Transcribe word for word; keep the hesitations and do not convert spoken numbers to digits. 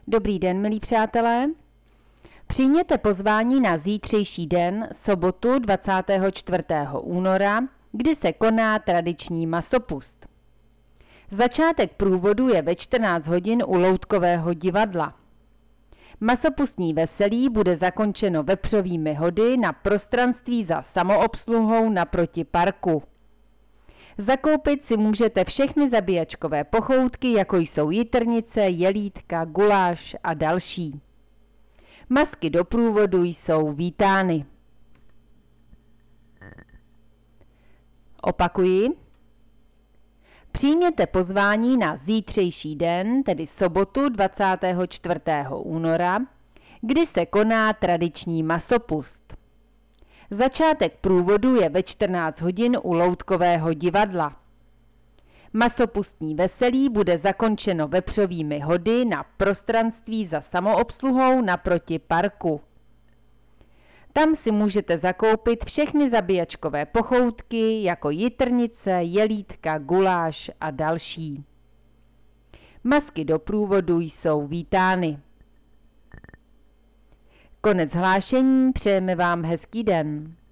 Dobrý den, milí přátelé. Přijměte pozvání na zítřejší den, sobotu dvacátého čtvrtého února, kdy se koná tradiční masopust. Začátek průvodu je ve čtrnáct hodin u Loutkového divadla. Masopustní veselí bude zakončeno vepřovými hody na prostranství za samoobsluhou naproti parku. Zakoupit si můžete všechny zabíjačkové pochoutky, jako jsou jitrnice, jelítka, guláš a další. Masky do průvodu jsou vítány. Opakuji. Přijměte pozvání na zítřejší den, tedy sobotu dvacátého čtvrtého února, kdy se koná tradiční masopust. Začátek průvodu je ve čtrnáct hodin u Loutkového divadla. Masopustní veselí bude zakončeno vepřovými hody na prostranství za samoobsluhou naproti parku. Tam si můžete zakoupit všechny zabíjačkové pochoutky, jako jitrnice, jelítka, guláš a další. Masky do průvodu jsou vítány. Konec hlášení, přejeme vám hezký den.